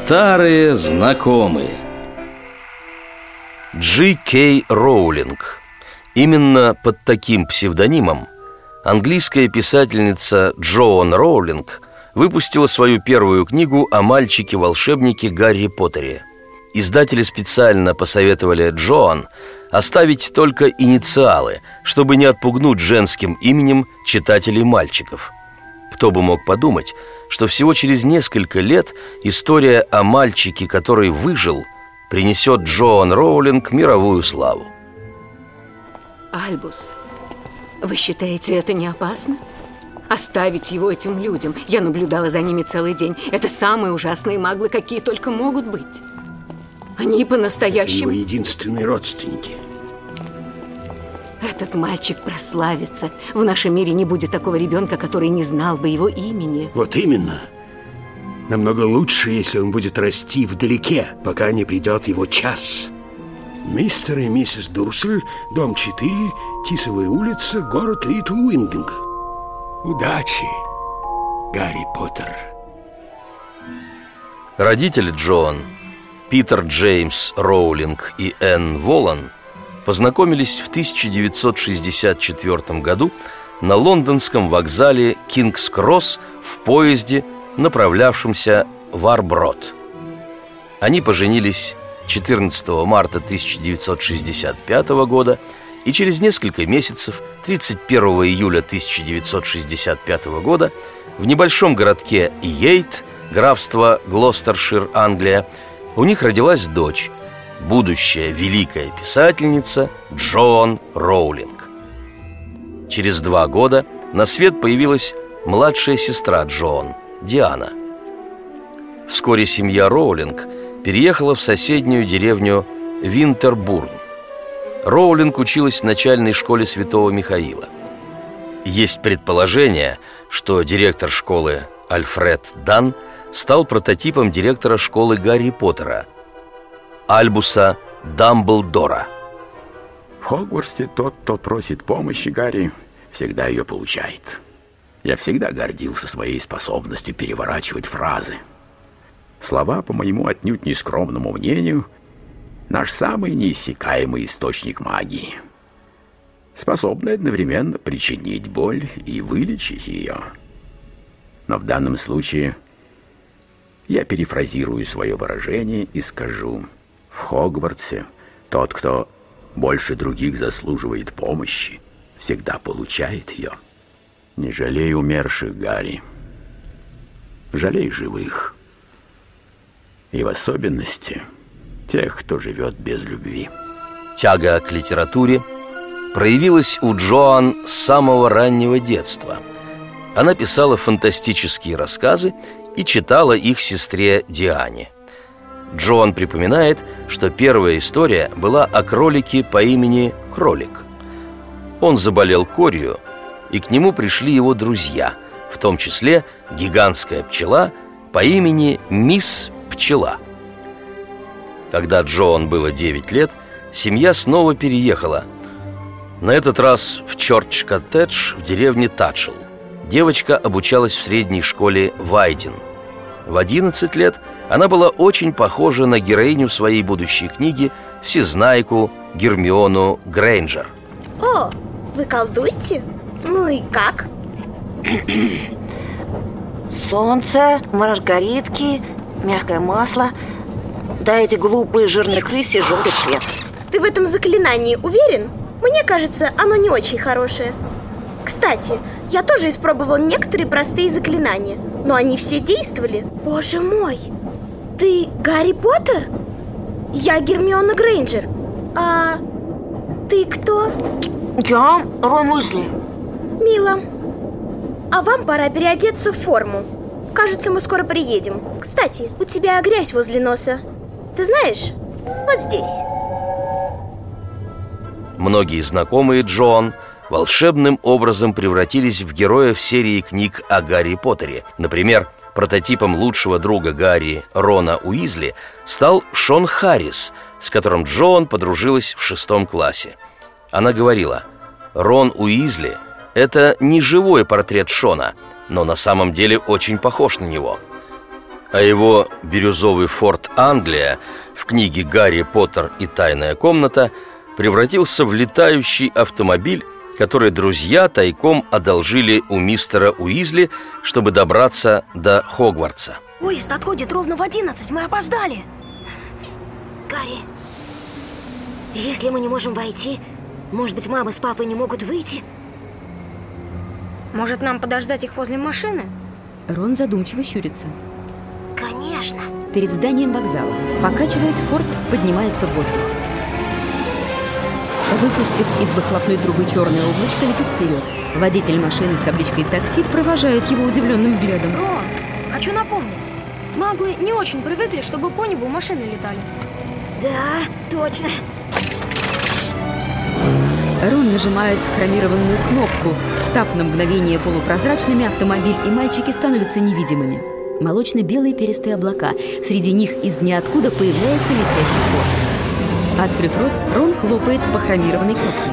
Старые знакомые. Джи Кей Роулинг. Именно под таким псевдонимом английская писательница Джоан Роулинг выпустила свою первую книгу о мальчике-волшебнике Гарри Поттере. Издатели специально посоветовали Джоан оставить только инициалы, чтобы не отпугнуть женским именем читателей мальчиков. Кто бы мог подумать, что всего через несколько лет история о мальчике, который выжил, принесет Джоан Роулинг мировую славу. Альбус, вы считаете, это не опасно? Оставить его этим людям? Я наблюдала за ними целый день. Это самые ужасные маглы, какие только могут быть. Они по-настоящему... Его единственные родственники. Этот мальчик прославится. В нашем мире не будет такого ребенка, который не знал бы его имени. Вот именно. Намного лучше, если он будет расти вдалеке, пока не придет его час. Мистер и миссис Дурсль, дом 4, Тисовая улица, город Литл Уиндинг. Удачи, Гарри Поттер. Родители Джоан, Питер Джеймс Роулинг и Энн Волан, познакомились в 1964 году на лондонском вокзале Кингс-Кросс в поезде, направлявшемся в Арброд. Они поженились 14 марта 1965 года, и через несколько месяцев, 31 июля 1965 года, в небольшом городке Йейт, графство Глостершир, Англия, у них родилась дочь, будущая великая писательница Джоан Роулинг. Через 2 года на свет появилась младшая сестра Джоан, Диана. Вскоре семья Роулинг переехала в соседнюю деревню Винтербурн. Роулинг училась в начальной школе Святого Михаила. Есть предположение, что директор школы Альфред Дан стал прототипом директора школы Гарри Поттера, Альбуса Дамблдора. В Хогвартсе тот, кто просит помощи Гарри, всегда ее получает. Я всегда гордился своей способностью переворачивать фразы. Слова, по моему отнюдь нескромному мнению, наш самый неиссякаемый источник магии, способный одновременно причинить боль и вылечить ее. Но в данном случае я перефразирую свое выражение и скажу: в Хогвартсе тот, кто больше других заслуживает помощи, всегда получает ее. Не жалей умерших, Гарри. Жалей живых. И в особенности тех, кто живет без любви. Тяга к литературе проявилась у Джоан с самого раннего детства. Она писала фантастические рассказы и читала их сестре Диане. Джоан припоминает, что первая история была о кролике по имени Кролик. Он заболел корью, и к нему пришли его друзья, в том числе гигантская пчела по имени Мисс Пчела. Когда Джоан было 9 лет, семья снова переехала. На этот раз в Чорч-Коттедж в деревне Татчелл. Девочка обучалась в средней школе Вайдин. В 11 лет она была очень похожа на героиню своей будущей книги, всезнайку Гермиону Грейнджер. О, вы колдуете? Ну и как? Солнце, маргаритки, мягкое масло. Да эти глупые жирные крысе желтый цвет. Ты в этом заклинании уверен? Мне кажется, оно не очень хорошее. Кстати, я тоже испробовал некоторые простые заклинания, но они все действовали. Боже мой! Ты Гарри Поттер? Я Гермиона Грейнджер. А ты кто? Я Рон Уизли. Мило. А вам пора переодеться в форму. Кажется, мы скоро приедем. Кстати, у тебя грязь возле носа. Ты знаешь, вот здесь. Многие знакомые Джоан волшебным образом превратились в героев серии книг о Гарри Поттере. Например, прототипом лучшего друга Гарри, Рона Уизли, стал Шон Харрис, с которым Джоан подружилась в 6 классе. Она говорила: Рон Уизли – это не живой портрет Шона, но на самом деле очень похож на него. А его бирюзовый форт Англия в книге «Гарри Поттер и тайная комната» превратился в летающий автомобиль, который друзья тайком одолжили у мистера Уизли, чтобы добраться до Хогвартса. Поезд отходит ровно в 11, мы опоздали. Гарри, если мы не можем войти, может быть, мама с папой не могут выйти? Может, нам подождать их возле машины? Рон задумчиво щурится. Конечно. Перед зданием вокзала, покачиваясь, форт поднимается в воздух. Выпустив из выхлопной трубы черное облачко, летит вперед. Водитель машины с табличкой «Такси» провожает его удивленным взглядом. Рон, хочу напомнить, маглы не очень привыкли, чтобы по небу машины летали. Да, точно. Рон нажимает хромированную кнопку. Став на мгновение полупрозрачными, автомобиль и мальчики становятся невидимыми. Молочно-белые перистые облака. Среди них из ниоткуда появляется летящий форт. Открыв рот, Рон хлопает по хромированной кнопке.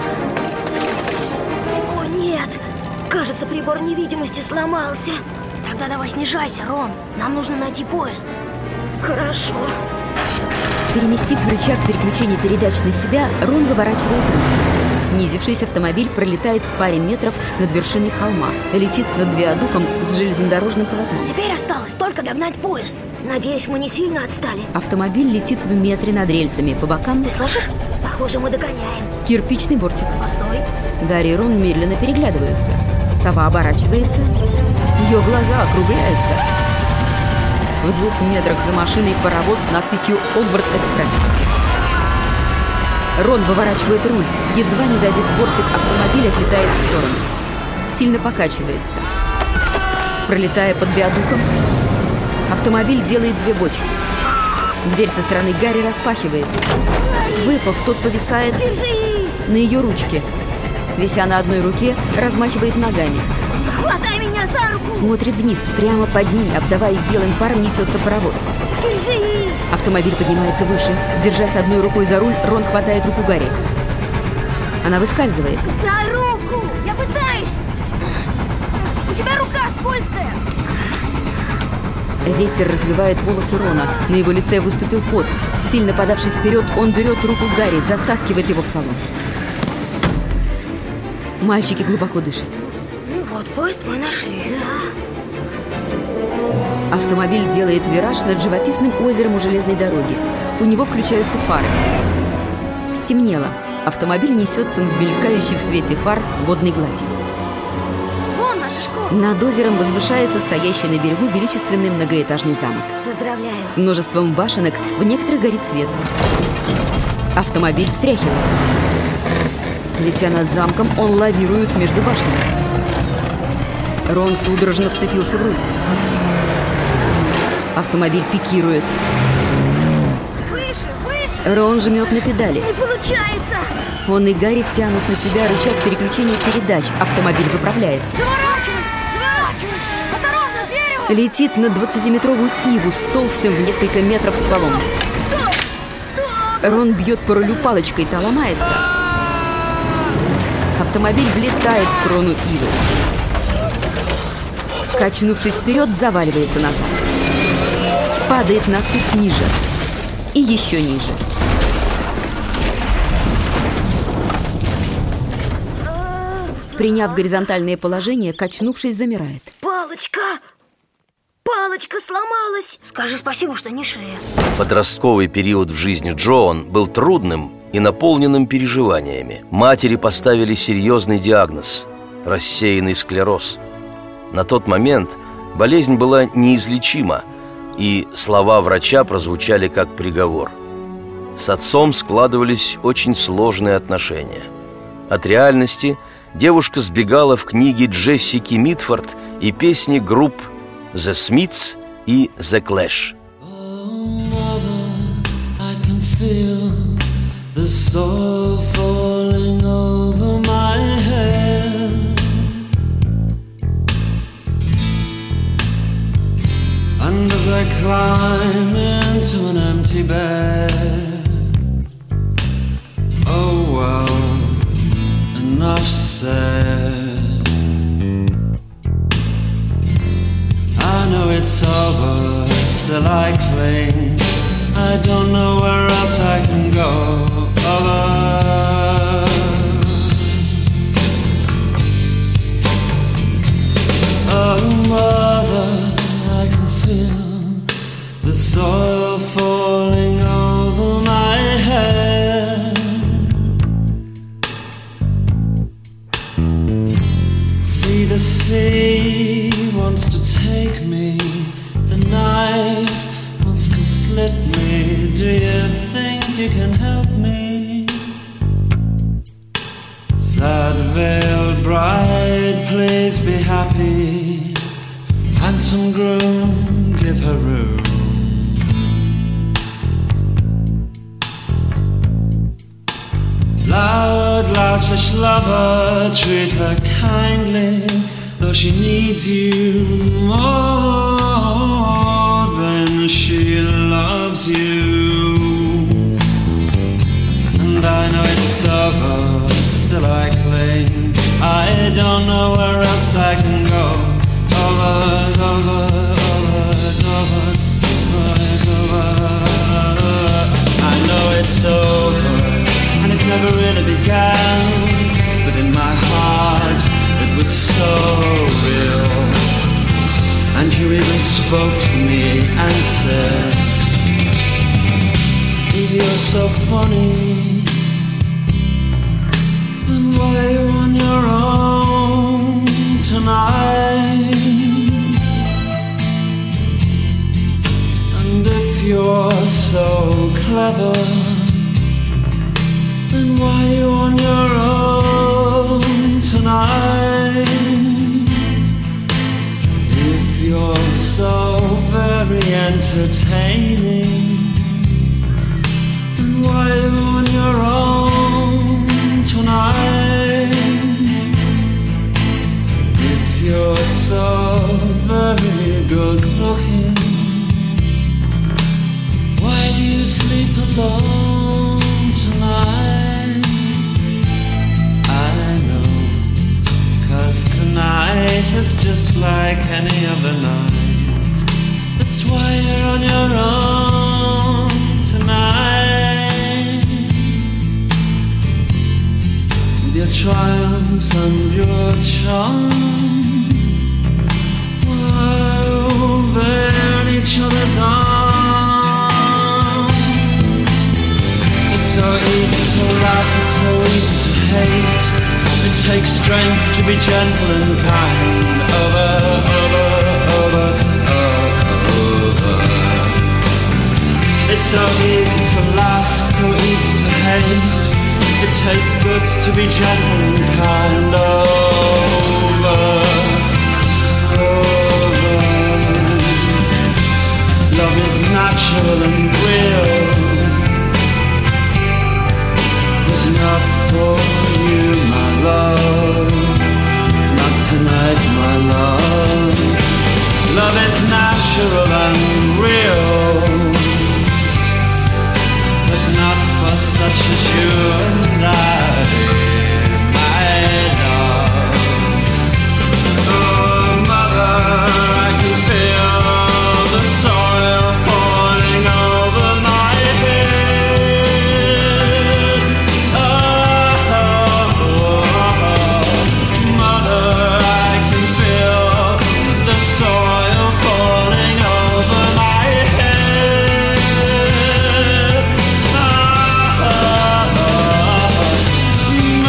О, нет! Кажется, прибор невидимости сломался. Тогда давай снижайся, Рон. Нам нужно найти поезд. Хорошо. Переместив рычаг переключения передач на себя, Рон выворачивает руль. Снизившийся автомобиль пролетает в паре метров над вершиной холма, летит над виадуком с железнодорожным полотном. Теперь осталось только догнать поезд. Надеюсь, мы не сильно отстали. Автомобиль летит в метре над рельсами. По бокам... Ты слышишь? Похоже, мы догоняем. Кирпичный бортик. Постой. Гарри и Рон медленно переглядываются. Сова оборачивается. Ее глаза округляются. В 2 метрах за машиной паровоз с надписью «Хогвартс Экспресс». Рон выворачивает руль. Едва не задев бортик, автомобиль отлетает в сторону. Сильно покачивается. Пролетая под виадуком, автомобиль делает 2 бочки. Дверь со стороны Гарри распахивается. Выпав, тот повисает на ее ручке. Вися на одной руке, размахивает ногами. Хватай меня за руку! Смотрит вниз, прямо под ним, обдавая их белым паром, несется паровоз. Держись! Автомобиль поднимается выше. Держась одной рукой за руль, Рон хватает руку Гарри. Она выскальзывает. Дай руку! Я пытаюсь! У тебя рука скользкая! Ветер развивает волосы Рона. На его лице выступил пот. Сильно подавшись вперед, он берет руку Гарри, затаскивает его в салон. Мальчики глубоко дышат. Ну вот, поезд мы нашли. Да. Автомобиль делает вираж над живописным озером у железной дороги. У него включаются фары. Стемнело. Автомобиль несется над мелькающей в свете фар водной гладью. Вон наша школа. Над озером возвышается стоящий на берегу величественный многоэтажный замок. Поздравляю. С множеством башенок, в некоторых горит свет. Автомобиль встряхивает. Летя над замком, он лавирует между башнями. Рон судорожно вцепился в руль. Автомобиль пикирует. Выше, выше! Рон жмет на педали. Не получается! Он и Гарри тянут на себя рычаг переключения передач. Автомобиль выправляется. Заворачивай! Заворачивай! Осторожно, дерево! Летит на 20-метровую иву с толстым в несколько метров стволом. Стоп! Стоп! Рон бьет по рулю палочкой, та ломается. Автомобиль влетает в крону ивы. Качнувшись вперед, заваливается назад. Падает на сук ниже. И еще ниже. Приняв горизонтальное положение, качнувшись, замирает. Палочка! Палочка сломалась! Скажи спасибо, что не шея. Подростковый период в жизни Джоан был трудным и наполненным переживаниями. Матери поставили серьезный диагноз – рассеянный склероз. На тот момент болезнь была неизлечима, и слова врача прозвучали как приговор. С отцом складывались очень сложные отношения. От реальности девушка сбегала в книги Джессики Митфорд и песни групп The Smiths и The Clash. The soul falling over my head, and as I climb into an empty bed, oh well, enough said. I know know it's over, still I cling. I don't know where else I can go. Oh, mother, I can feel the soil falling over my head. See, the sea wants to take me, the knife wants to slit me. Do you think you can help me? Sad veiled bride, please be happy. Handsome groom, give her room. Loud, loutish lover, treat her kindly, though she needs you more than she loves you. And I know it's over, still I cling. I don't know where else I can go. I know it's over, and it never really began, but in my heart it was so real. And you even spoke to me and said, if you're so funny, then why are you on your own tonight? And if you're so clever, then why are you on your own tonight? If you're so very entertaining, then why are you on your own tonight? If you're so very good looking, why do you sleep alone tonight? I know, 'cause tonight is just like any other night. That's why you're on your own tonight, with your triumphs and your charms, while they're in each other's arms. It's so easy to laugh, it's so easy to hate. It takes strength to be gentle and kind. Over. It's so easy to laugh, it's so easy to hate. It takes guts to be gentle and kind. Over. Love is natural and real, but not for you, my love. Not tonight, my love. Love is natural and real, but not for such as you and I, my love. Oh, mother, I can feel the soil falling over my head. Oh, mother, I can feel the soil falling over my head.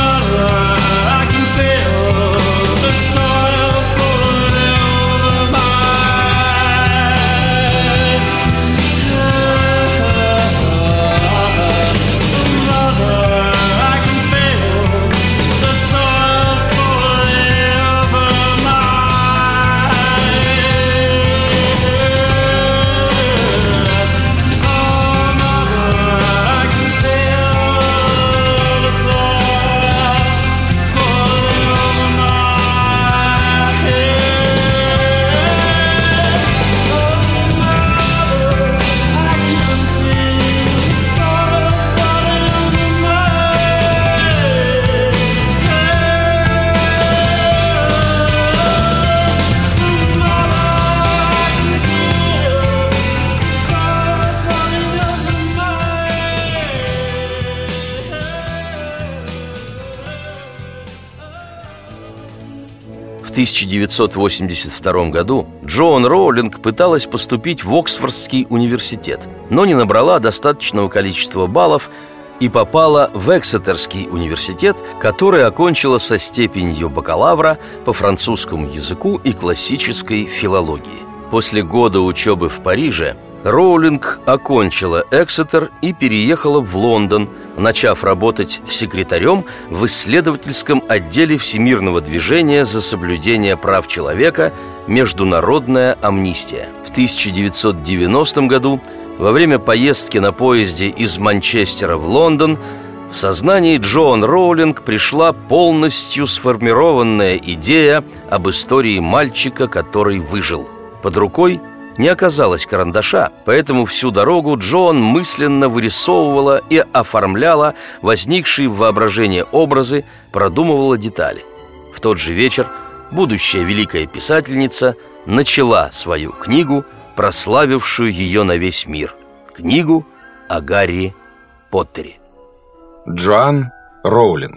1982 году Джоан Роулинг пыталась поступить в Оксфордский университет, но не набрала достаточного количества баллов и попала в Эксетерский университет, который окончила со степенью бакалавра по французскому языку и классической филологии. После года учебы в Париже Роулинг окончила Эксетер и переехала в Лондон, начав работать секретарем в исследовательском отделе Всемирного движения за соблюдение прав человека «Международная амнистия». В 1990 году, во время поездки на поезде из Манчестера в Лондон, в сознании Джоан Роулинг пришла полностью сформированная идея об истории мальчика, который выжил. Под рукой не оказалось карандаша, поэтому всю дорогу Джоан мысленно вырисовывала и оформляла возникшие в воображении образы, продумывала детали. В тот же вечер будущая великая писательница начала свою книгу, прославившую ее на весь мир. Книгу о Гарри Поттере. Джоан Роулинг.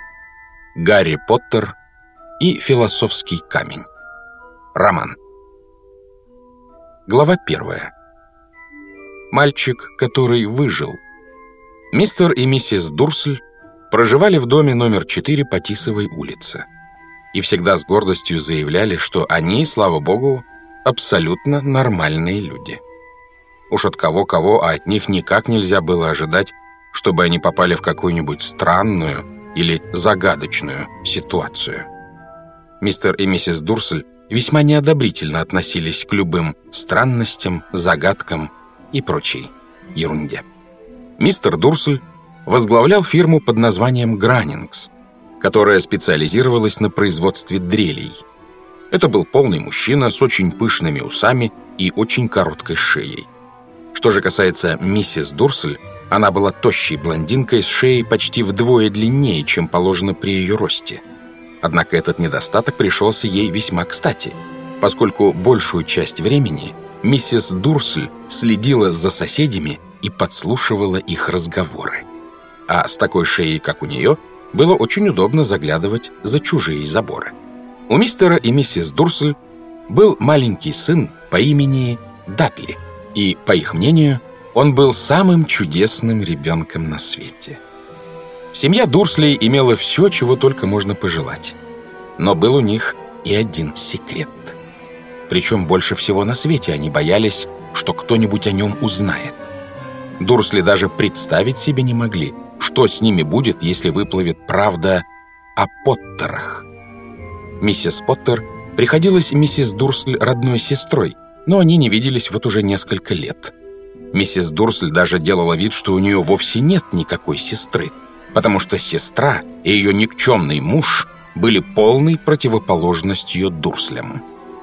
Гарри Поттер и философский камень. Роман. Глава 1. Мальчик, который выжил. Мистер и миссис Дурсль проживали в доме номер 4 по Тисовой улице и всегда с гордостью заявляли, что они, слава богу, абсолютно нормальные люди. Уж от кого-кого, а от них никак нельзя было ожидать, чтобы они попали в какую-нибудь странную или загадочную ситуацию. Мистер и миссис Дурсль весьма неодобрительно относились к любым странностям, загадкам и прочей ерунде. Мистер Дурсль возглавлял фирму под названием «Гранингс», которая специализировалась на производстве дрелей. Это был полный мужчина с очень пышными усами и очень короткой шеей. Что же касается миссис Дурсль, она была тощей блондинкой с шеей почти вдвое длиннее, чем положено при ее росте. Однако этот недостаток пришелся ей весьма кстати, поскольку большую часть времени миссис Дурсль следила за соседями и подслушивала их разговоры. А с такой шеей, как у нее, было очень удобно заглядывать за чужие заборы. У мистера и миссис Дурсль был маленький сын по имени Дадли, и, по их мнению, он был самым чудесным ребенком на свете. Семья Дурслей имела все, чего только можно пожелать. Но был у них и один секрет. Причем больше всего на свете они боялись, что кто-нибудь о нем узнает. Дурсли даже представить себе не могли, что с ними будет, если выплывет правда о Поттерах. Миссис Поттер приходилась миссис Дурсль родной сестрой, но они не виделись вот уже несколько лет. Миссис Дурсль даже делала вид, что у нее вовсе нет никакой сестры, потому что сестра и ее никчемный муж были полной противоположностью Дурслям.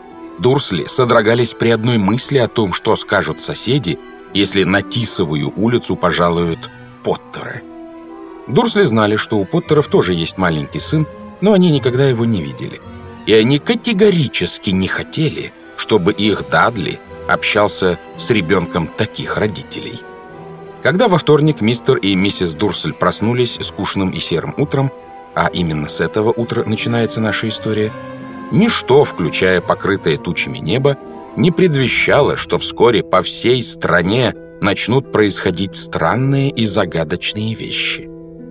Дурсли содрогались при одной мысли о том, что скажут соседи, если на Тисовую улицу пожалуют Поттеры. Дурсли знали, что у Поттеров тоже есть маленький сын, но они никогда его не видели. И они категорически не хотели, чтобы их Дадли общался с ребенком таких родителей. Когда во вторник мистер и миссис Дурсль проснулись скучным и серым утром, а именно с этого утра начинается наша история, ничто, включая покрытое тучами небо, не предвещало, что вскоре по всей стране начнут происходить странные и загадочные вещи.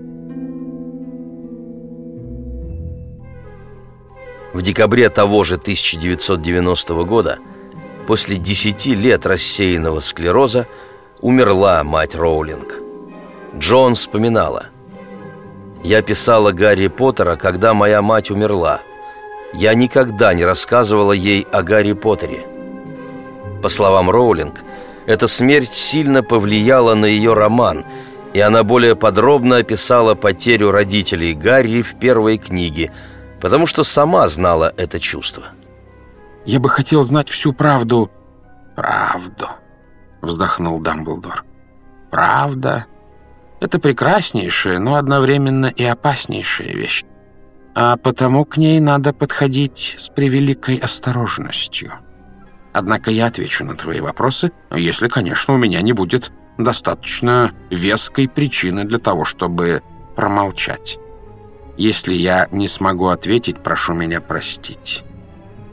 В декабре того же 1990 года, после 10 лет рассеянного склероза, умерла мать Роулинг. Джоан вспоминала: «Я писала Гарри Поттера, когда моя мать умерла. Я никогда не рассказывала ей о Гарри Поттере». По словам Роулинг, эта смерть сильно повлияла на ее роман, и она более подробно описала потерю родителей Гарри в первой книге, потому что сама знала это чувство. «Я бы хотел знать всю правду». «Правду», — вздохнул Дамблдор. «Правда — это прекраснейшая, но одновременно и опаснейшая вещь. А потому к ней надо подходить с превеликой осторожностью. Однако я отвечу на твои вопросы, если, конечно, у меня не будет достаточно веской причины для того, чтобы промолчать. Если я не смогу ответить, прошу меня простить.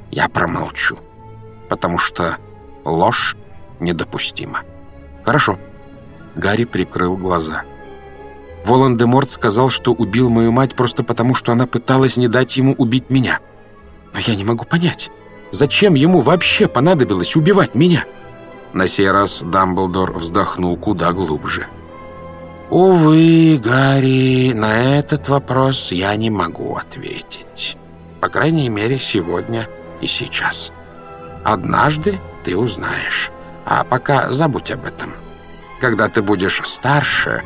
я промолчу, потому что ложь недопустима. Хорошо. Гарри прикрыл глаза. Волан-де-Морт сказал, что убил мою мать просто потому, что она пыталась не дать ему убить меня. Но я не могу понять, зачем ему вообще понадобилось убивать меня? На сей раз Дамблдор вздохнул куда глубже. Увы, Гарри, на этот вопрос я не могу ответить. По крайней мере, сегодня и сейчас. Однажды ты узнаешь, а пока забудь об этом. Когда ты будешь старше...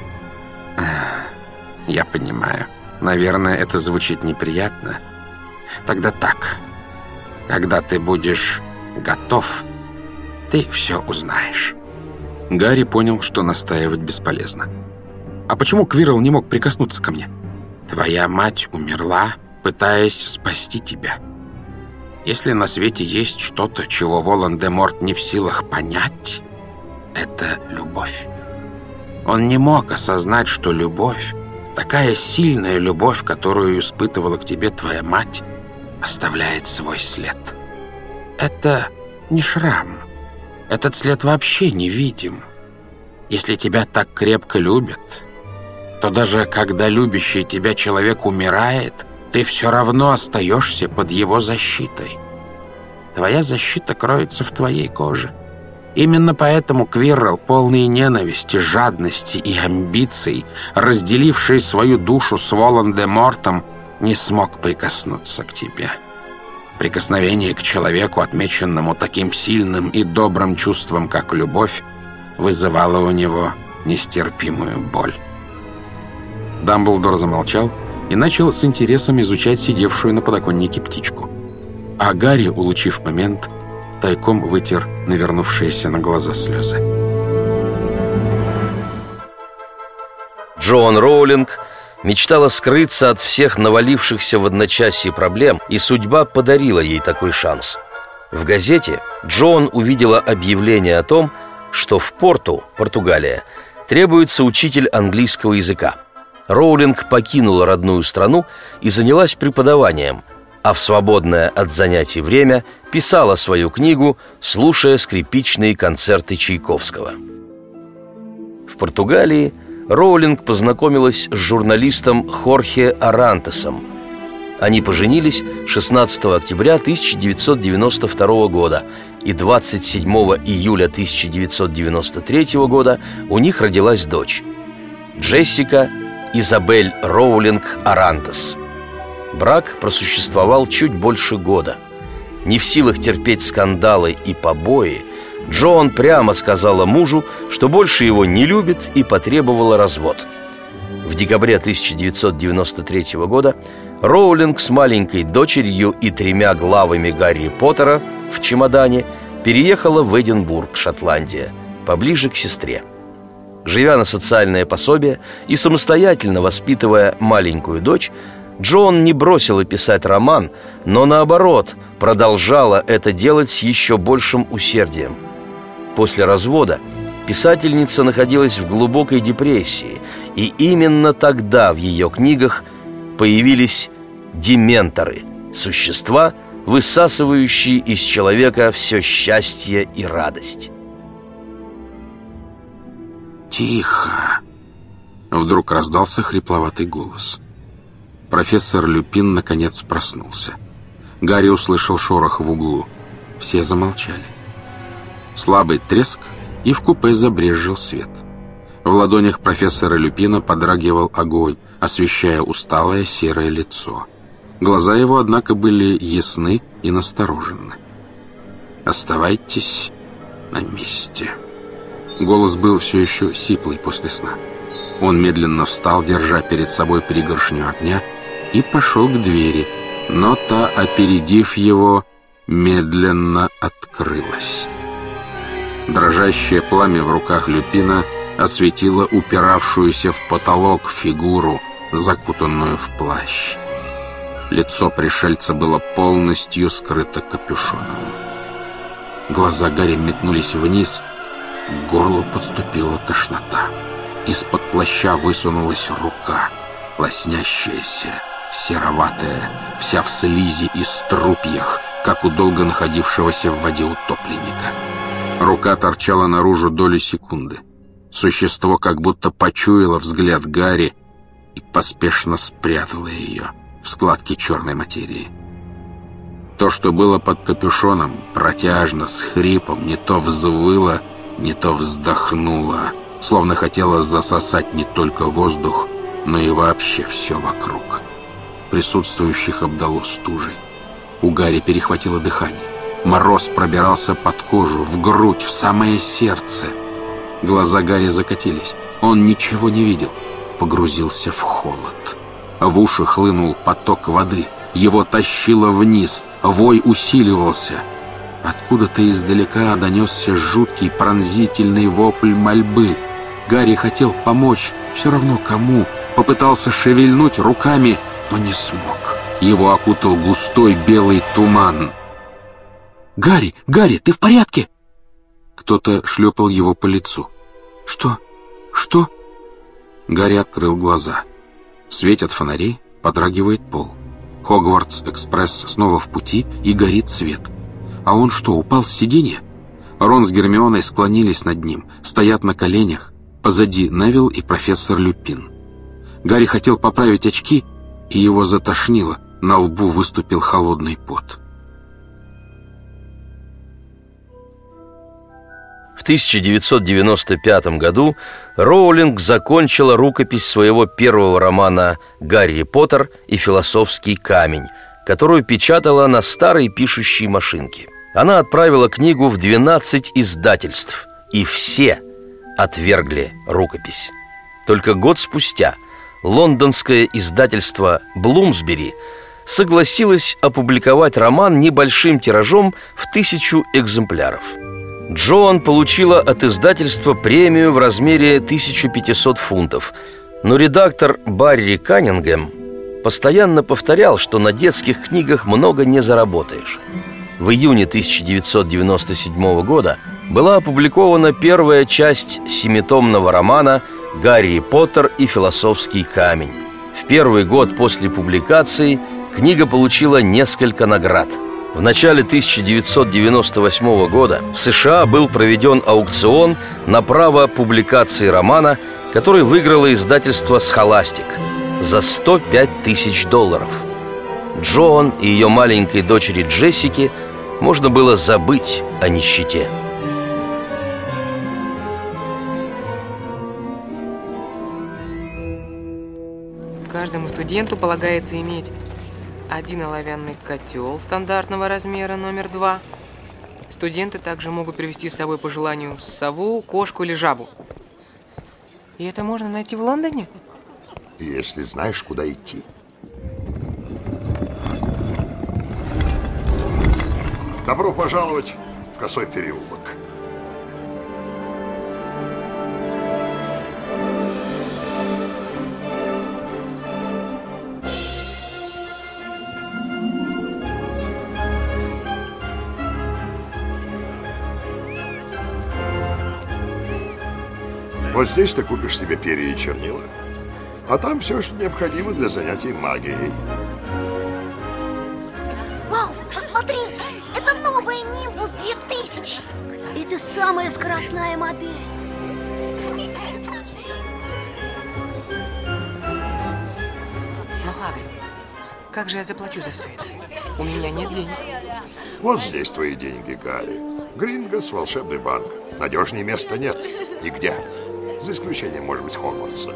Я понимаю. Наверное, это звучит неприятно. Тогда так. Когда ты будешь готов, ты все узнаешь. Гарри понял, что настаивать бесполезно. А почему Квирл не мог прикоснуться ко мне? Твоя мать умерла, пытаясь спасти тебя. Если на свете есть что-то, чего Волан-де-Морт не в силах понять, это любовь. Он не мог осознать, что любовь, такая сильная любовь, которую испытывала к тебе твоя мать, оставляет свой след. Это не шрам. Этот след вообще невидим. Если тебя так крепко любят, то даже когда любящий тебя человек умирает, ты все равно остаешься под его защитой. Твоя защита кроется в твоей коже. Именно поэтому Квиррелл, полный ненависти, жадности и амбиций, разделивший свою душу с Волан-де-Мортом, не смог прикоснуться к тебе. Прикосновение к человеку, отмеченному таким сильным и добрым чувством, как любовь, вызывало у него нестерпимую боль. Дамблдор замолчал и начал с интересом изучать сидевшую на подоконнике птичку. А Гарри, улучив момент, тайком вытер навернувшиеся на глаза слезы. Джоан Роулинг мечтала скрыться от всех навалившихся в одночасье проблем, и судьба подарила ей такой шанс. В газете Джоан увидела объявление о том, что в Порту, Португалия, требуется учитель английского языка. Роулинг покинула родную страну и занялась преподаванием, а в свободное от занятий время писала свою книгу, слушая скрипичные концерты Чайковского. В Португалии Роулинг познакомилась с журналистом Хорхе Арантесом. Они поженились 16 октября 1992 года, и 27 июля 1993 года у них родилась дочь Джессика Изабель Роулинг Арантес. Брак просуществовал чуть больше года. Не в силах терпеть скандалы и побои, Джоан прямо сказала мужу, что больше его не любит, и потребовала развод. В декабре 1993 года Роулинг с маленькой дочерью и 3 главами Гарри Поттера в чемодане переехала в Эдинбург, Шотландия, поближе к сестре. Живя на социальное пособие и самостоятельно воспитывая маленькую дочь, Джоан не бросила писать роман, но наоборот, продолжала это делать с еще большим усердием. После развода писательница находилась в глубокой депрессии, и именно тогда в ее книгах появились дементоры – существа, высасывающие из человека все счастье и радость. «Тихо!» — вдруг раздался хрипловатый голос. Профессор Люпин наконец проснулся. Гарри услышал шорох в углу. Все замолчали. Слабый треск, и в купе забрезжил свет. В ладонях профессора Люпина подрагивал огонь, освещая усталое серое лицо. Глаза его, однако, были ясны и настороженны. «Оставайтесь на месте». Голос был все еще сиплый после сна. Он медленно встал, держа перед собой пригоршню огня, и пошел к двери, но та, опередив его, медленно открылась. Дрожащее пламя в руках Люпина осветило упиравшуюся в потолок фигуру, закутанную в плащ. Лицо пришельца было полностью скрыто капюшоном. Глаза Гарри метнулись вниз, к горлу подступила тошнота. Из-под плаща высунулась рука, лоснящаяся, сероватая, вся в слизи и струпьях, как у долго находившегося в воде утопленника. Рука торчала наружу доли секунды. Существо как будто почуяло взгляд Гарри и поспешно спрятало ее в складке черной материи. То, что было под капюшоном, протяжно, с хрипом, не то взвыло, не то вздохнуло, словно хотело засосать не только воздух, но и вообще все вокруг. Присутствующих обдало стужей. У Гарри перехватило дыхание. Мороз пробирался под кожу, в грудь, в самое сердце. Глаза Гарри закатились. Он ничего не видел. Погрузился в холод. В уши хлынул поток воды. Его тащило вниз. Вой усиливался. Откуда-то издалека донесся жуткий пронзительный вопль мольбы. Гарри хотел помочь, все равно кому. Попытался шевельнуть руками, но не смог. Его окутал густой белый туман. «Гарри! Гарри, ты в порядке?» Кто-то шлепал его по лицу. «Что? Что?» Гарри открыл глаза. Светят фонари, подрагивает пол. Хогвартс-экспресс снова в пути, и горит свет. А он что, упал с сиденья? Рон с Гермионой склонились над ним, стоят на коленях. Позади Невилл и профессор Люпин. Гарри хотел поправить очки, и его затошнило. На лбу выступил холодный пот. В 1995 году Роулинг закончила рукопись своего первого романа «Гарри Поттер и философский камень», которую печатала на старой пишущей машинке. Она отправила книгу в 12 издательств, и все отвергли рукопись. Только год спустя лондонское издательство «Блумсбери» согласилось опубликовать роман небольшим тиражом в 1000 экземпляров. Джоан получила от издательства премию в размере 1500 фунтов, но редактор Барри Каннингем постоянно повторял, что на детских книгах много не заработаешь. В июне 1997 года была опубликована первая часть 7-томного романа «Гарри Поттер и философский камень». В первый год после публикации книга получила несколько наград. В начале 1998 года в США был проведен аукцион на право публикации романа, который выиграло издательство «Схоластик» за $105 тысяч. Джоан и ее маленькой дочери Джессике можно было забыть о нищете. Каждому студенту полагается иметь один оловянный котел стандартного размера номер 2. Студенты также могут привезти с собой по желанию сову, кошку или жабу. И это можно найти в Лондоне? Если знаешь, куда идти. Добро пожаловать в Косой переулок. Вот здесь ты купишь себе перья и чернила, а там все, что необходимо для занятий магией. Вау, посмотрите! Это новая Нимбус 2000! Это самая скоростная модель! Но, Хагрид, как же я заплачу за все это? У меня нет денег. Вот здесь твои деньги, Гарри. Гринготс, волшебный банк. Надежнее места нет. Нигде. За исключением, может быть, Хогвартса.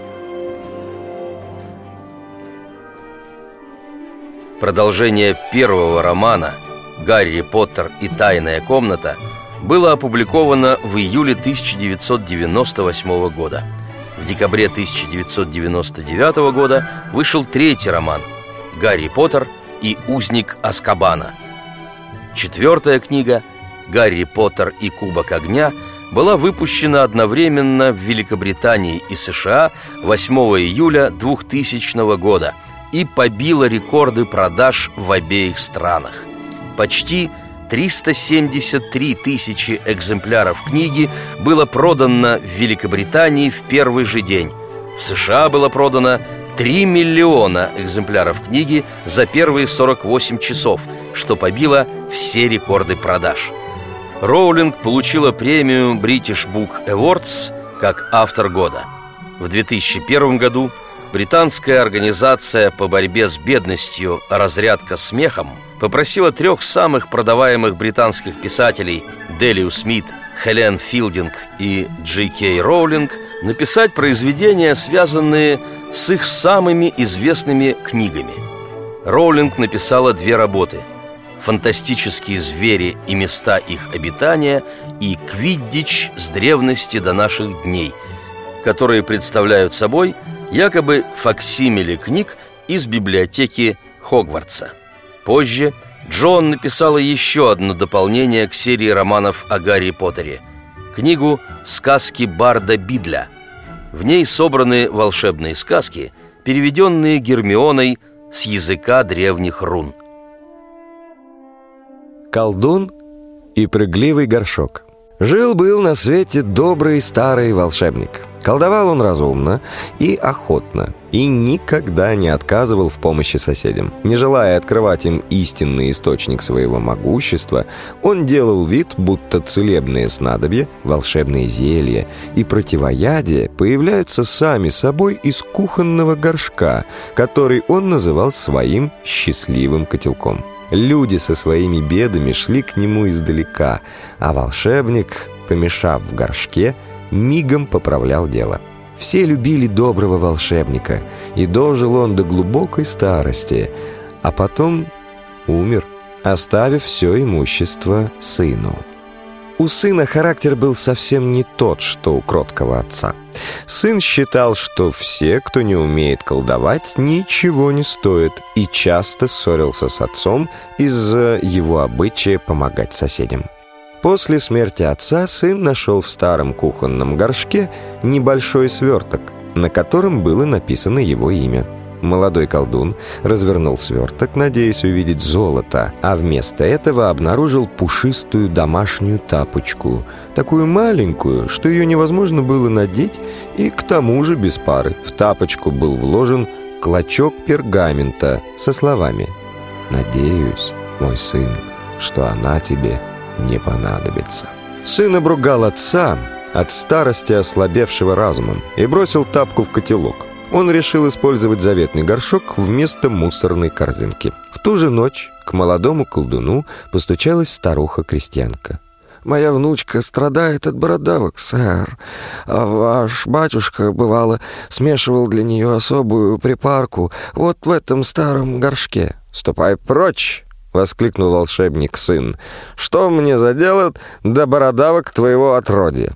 Продолжение первого романа «Гарри Поттер и тайная комната» было опубликовано в июле 1998 года. В декабре 1999 года вышел третий роман «Гарри Поттер и узник Азкабана». Четвертая книга «Гарри Поттер и кубок огня» была выпущена одновременно в Великобритании и США 8 июля 2000 года и побила рекорды продаж в обеих странах. Почти 373 тысячи экземпляров книги было продано в Великобритании в первый же день. В США было продано 3 миллиона экземпляров книги за первые 48 часов, что побило все рекорды продаж. Роулинг получила премию British Book Awards как автор года. В 2001 году британская организация по борьбе с бедностью «Разрядка смехом» попросила 3 самых продаваемых британских писателей Делию Смит, Хелен Филдинг и Джей Кей Роулинг написать произведения, связанные с их самыми известными книгами. Роулинг написала 2 работы: «Фантастические звери и места их обитания» и «Квиддич с древности до наших дней», которые представляют собой якобы факсимили книг из библиотеки Хогвартса. Позже Джоан написала еще одно дополнение к серии романов о Гарри Поттере – книгу «Сказки Барда Бидля». В ней собраны волшебные сказки, переведенные Гермионой с языка древних рун. Колдун и прыгливый горшок. Жил-был на свете добрый старый волшебник. Колдовал он разумно и охотно, и никогда не отказывал в помощи соседям. Не желая открывать им истинный источник своего могущества, он делал вид, будто целебные снадобья, волшебные зелья и противоядия появляются сами собой из кухонного горшка, который он называл своим счастливым котелком. Люди со своими бедами шли к нему издалека, а волшебник, помешав в горшке, мигом поправлял дело. Все любили доброго волшебника, и дожил он до глубокой старости, а потом умер, оставив все имущество сыну. У сына характер был совсем не тот, что у кроткого отца. Сын считал, что все, кто не умеет колдовать, ничего не стоит, и часто ссорился с отцом из-за его обычая помогать соседям. После смерти отца сын нашел в старом кухонном горшке небольшой сверток, на котором было написано его имя. Молодой колдун развернул сверток, надеясь увидеть золото, а вместо этого обнаружил пушистую домашнюю тапочку, такую маленькую, что ее невозможно было надеть, и к тому же без пары. В тапочку был вложен клочок пергамента со словами: «Надеюсь, мой сын, что она тебе не понадобится». Сын обругал отца, от старости ослабевшего разумом, и бросил тапку в котелок. Он решил использовать заветный горшок вместо мусорной корзинки. В ту же ночь к молодому колдуну постучалась старуха-крестьянка. «Моя внучка страдает от бородавок, сэр. А ваш батюшка, бывало, смешивал для нее особую припарку вот в этом старом горшке». «Ступай прочь!» — воскликнул волшебник-сын. «Что мне за дело до бородавок твоего отродья?»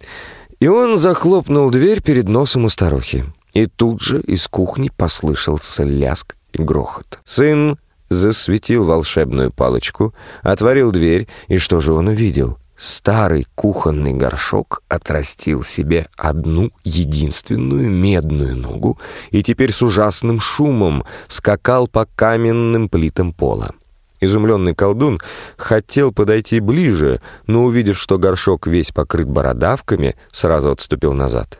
И он захлопнул дверь перед носом у старухи. И тут же из кухни послышался лязг и грохот. Сын засветил волшебную палочку, отворил дверь, и что же он увидел? Старый кухонный горшок отрастил себе одну единственную медную ногу и теперь с ужасным шумом скакал по каменным плитам пола. Изумленный колдун хотел подойти ближе, но, увидев, что горшок весь покрыт бородавками, сразу отступил назад.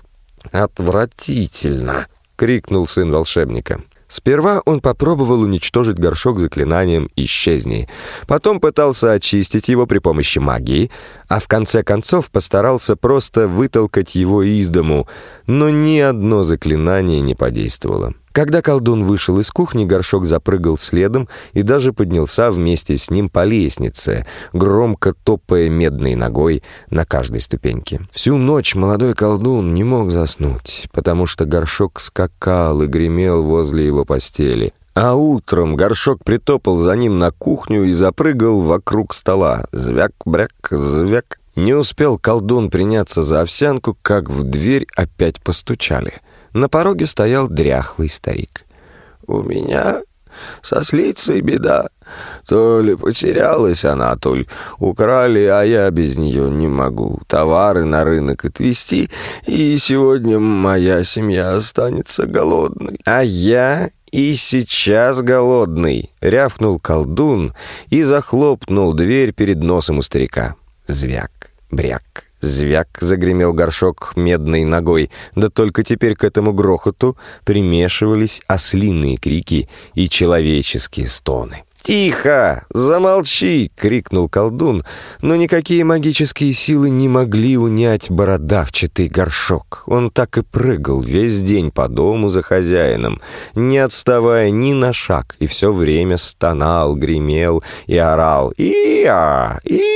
«Отвратительно!» — крикнул сын волшебника. Сперва он попробовал уничтожить горшок заклинанием «Исчезни». Потом пытался очистить его при помощи магии, а в конце концов постарался просто вытолкать его из дому, но ни одно заклинание не подействовало. Когда колдун вышел из кухни, горшок запрыгал следом и даже поднялся вместе с ним по лестнице, громко топая медной ногой на каждой ступеньке. Всю ночь молодой колдун не мог заснуть, потому что горшок скакал и гремел возле его постели. А утром горшок притопал за ним на кухню и запрыгал вокруг стола. Звяк-бряк, звяк. Не успел колдун приняться за овсянку, как в дверь опять постучали. На пороге стоял дряхлый старик. «У меня со слицей беда. То ли потерялась она, то ли украли, а я без нее не могу товары на рынок отвезти, и сегодня моя семья останется голодной». «А я и сейчас голодный», — рявкнул колдун и захлопнул дверь перед носом у старика. Звяк, бряк, Звяк загремел горшок медной ногой, да только теперь к этому грохоту примешивались ослиные крики и человеческие стоны. «Тихо! Замолчи!» — крикнул колдун, но никакие магические силы не могли унять бородавчатый горшок. Он так и прыгал весь день по дому за хозяином, не отставая ни на шаг, и все время стонал, гремел и орал «И-а!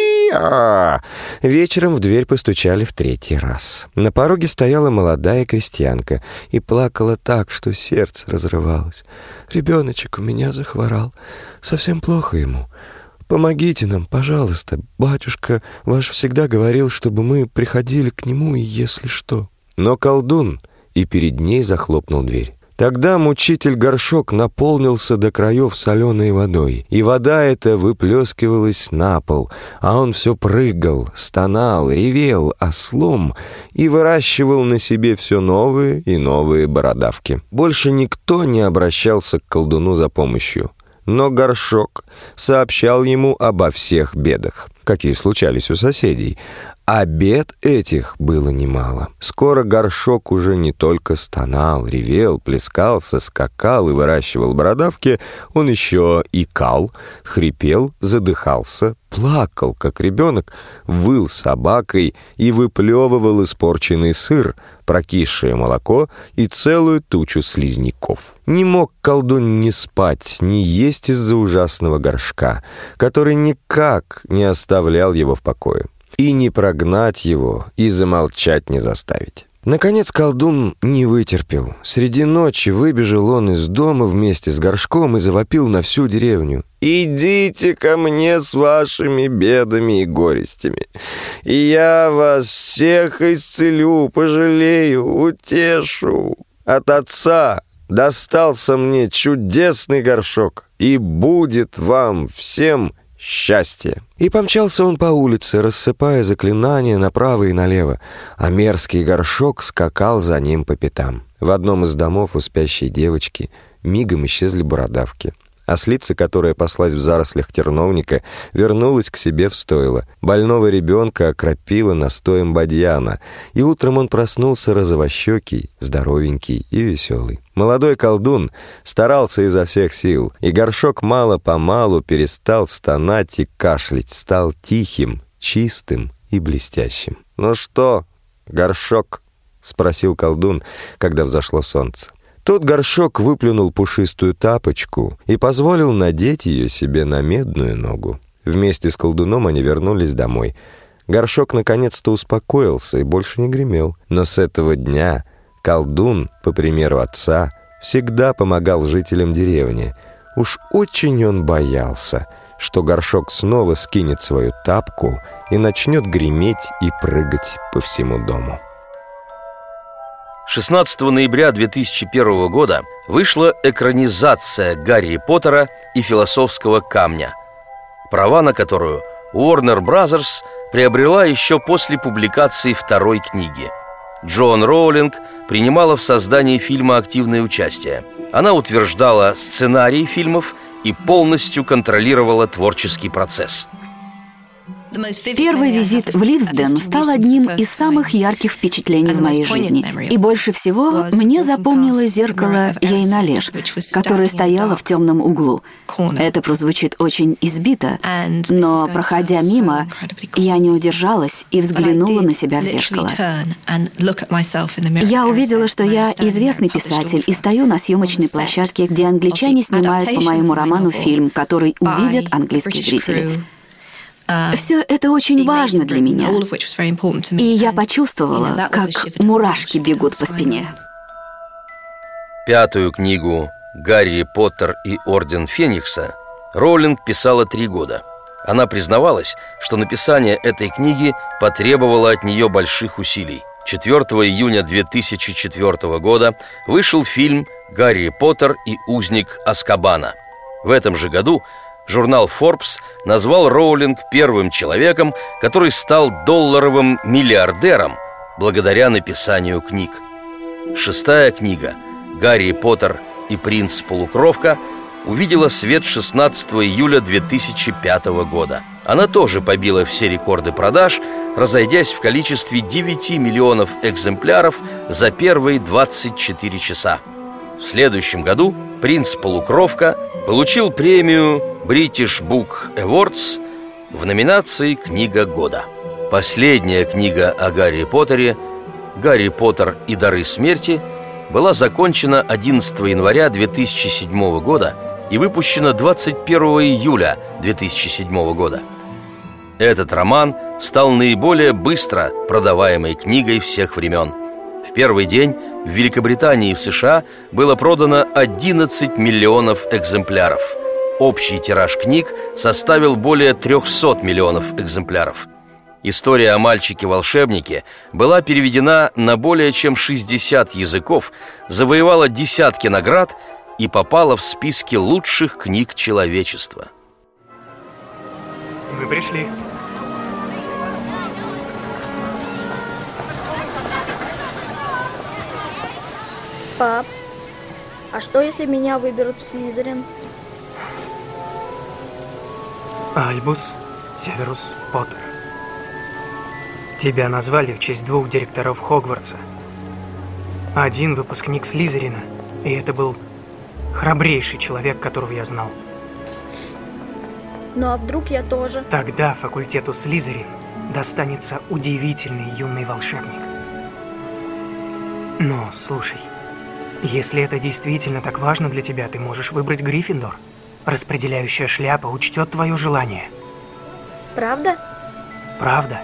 И-а!». Вечером в дверь постучали в 3-й раз. На пороге стояла молодая крестьянка и плакала так, что сердце разрывалось. «Ребеночек у меня захворал. Совсем плохо ему. Помогите нам, пожалуйста. Батюшка ваш всегда говорил, чтобы мы приходили к нему, и если что». Но колдун и перед ней захлопнул дверь. Тогда мучитель горшок наполнился до краев соленой водой, и вода эта выплескивалась на пол, а он все прыгал, стонал, ревел ослом и выращивал на себе все новые и новые бородавки. Больше никто не обращался к колдуну за помощью, но горшок сообщал ему обо всех бедах, какие случались у соседей. А бед этих было немало. Скоро горшок уже не только стонал, ревел, плескался, скакал и выращивал бородавки, он еще икал, хрипел, задыхался, плакал, как ребенок, выл собакой и выплевывал испорченный сыр, прокисшее молоко и целую тучу слизняков. Не мог колдун ни спать, ни есть из-за ужасного горшка, который никак не оставлял его в покое. И не прогнать его, и замолчать не заставить. Наконец колдун не вытерпел. Среди ночи выбежал он из дома вместе с горшком и завопил на всю деревню: «Идите ко мне с вашими бедами и горестями, и я вас всех исцелю, пожалею, утешу. От отца достался мне чудесный горшок, и будет вам всем счастье». И помчался он по улице, рассыпая заклинания направо и налево, а мерзкий горшок скакал за ним по пятам. В одном из домов у спящей девочки мигом исчезли бородавки. Ослица, которая паслась в зарослях терновника, вернулась к себе в стойло. Больного ребенка окропила настоем бадьяна, и утром он проснулся розовощекий, здоровенький и веселый. Молодой колдун старался изо всех сил, и горшок мало-помалу перестал стонать и кашлять, стал тихим, чистым и блестящим. «Ну что, горшок?» — спросил колдун, когда взошло солнце. Тут горшок выплюнул пушистую тапочку и позволил надеть ее себе на медную ногу. Вместе с колдуном они вернулись домой. Горшок наконец-то успокоился и больше не гремел. Но с этого дня колдун, по примеру отца, всегда помогал жителям деревни. Уж очень он боялся, что горшок снова скинет свою тапку и начнет греметь и прыгать по всему дому. 16 ноября 2001 года вышла экранизация «Гарри Поттера и философского камня», права на которую Warner Bros. Приобрела еще после публикации 2-й книги. Джоан Роулинг принимала в создании фильма активное участие. Она утверждала сценарии фильмов и полностью контролировала творческий процесс. Первый визит в Ливсден стал одним из самых ярких впечатлений в моей жизни. И больше всего мне запомнилось зеркало Ейналеш, которое стояло в темном углу. Это прозвучит очень избито, но, проходя мимо, я не удержалась и взглянула на себя в зеркало. Я увидела, что я известный писатель и стою на съемочной площадке, где англичане снимают по моему роману фильм, который увидят английские зрители. Все это очень важно для меня, и я почувствовала, как мурашки бегут по спине. 5-ю книгу «Гарри Поттер и Орден Феникса» Роулинг писала 3 года. Она признавалась, что написание этой книги потребовало от нее больших усилий. 4 июня 2004 года вышел фильм «Гарри Поттер и узник Азкабана». В этом же году журнал Forbes назвал Роулинг первым человеком, который стал долларовым миллиардером благодаря написанию книг. 6-я книга «Гарри Поттер и принц-полукровка» увидела свет 16 июля 2005 года. Она тоже побила все рекорды продаж, разойдясь в количестве 9 миллионов экземпляров за первые 24 часа. В следующем году «Принц-полукровка» получил премию British Book Awards в номинации «Книга года». Последняя книга о Гарри Поттере, «Гарри Поттер и дары смерти», была закончена 11 января 2007 года и выпущена 21 июля 2007 года. Этот роман стал наиболее быстро продаваемой книгой всех времен. В первый день в Великобритании и в США было продано 11 миллионов экземпляров. Общий тираж книг составил более 300 миллионов экземпляров. История о мальчике-волшебнике была переведена на более чем 60 языков, завоевала десятки наград и попала в списки лучших книг человечества. Мы пришли. Пап, а что если меня выберут в Слизерин? Альбус Северус Поттер. Тебя назвали в честь 2 директоров Хогвартса. Один выпускник Слизерина, и это был храбрейший человек, которого я знал. Ну а вдруг я тоже? Тогда факультету Слизерин достанется удивительный юный волшебник. Но, слушай, если это действительно так важно для тебя, ты можешь выбрать Гриффиндор. Распределяющая шляпа учтет твое желание. Правда? Правда.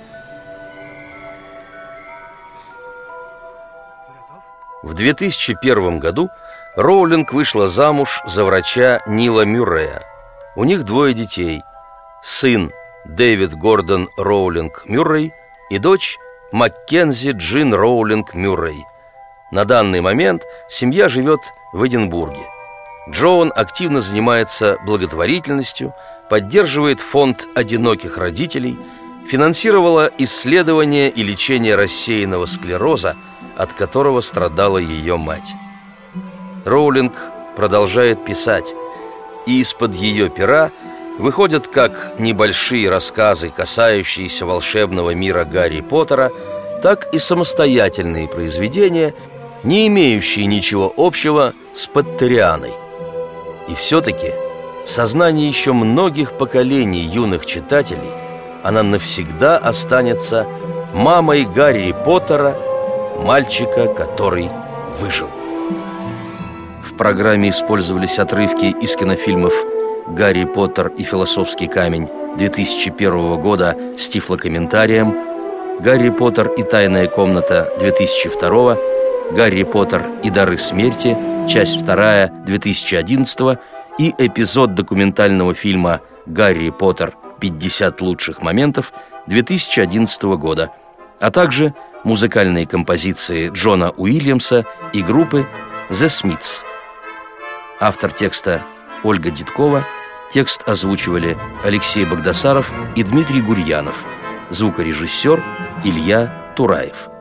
В 2001 году Роулинг вышла замуж за врача Нила Мюррея. У них 2 детей: сын Дэвид Гордон Роулинг Мюррей и дочь Маккензи Джин Роулинг Мюррей. На данный момент семья живет в Эдинбурге. Джоан активно занимается благотворительностью, поддерживает фонд одиноких родителей, финансировала исследование и лечение рассеянного склероза, от которого страдала ее мать. Роулинг продолжает писать, и из-под ее пера выходят как небольшие рассказы, касающиеся волшебного мира Гарри Поттера, так и самостоятельные произведения, не имеющие ничего общего с поттерианой. И все-таки в сознании еще многих поколений юных читателей она навсегда останется мамой Гарри Поттера, мальчика, который выжил. В программе использовались отрывки из кинофильмов «Гарри Поттер и философский камень» 2001 года с тифлокомментарием, «Гарри Поттер и тайная комната» 2002, «Гарри Поттер и дары смерти», часть 2 2011 и эпизод документального фильма «Гарри Поттер. 50 лучших моментов» 2011 года, а также музыкальные композиции Джона Уильямса и группы The Smiths. Автор текста Ольга Дедкова. Текст озвучивали Алексей Багдасаров и Дмитрий Гурьянов. Звукорежиссер Илья Тураев.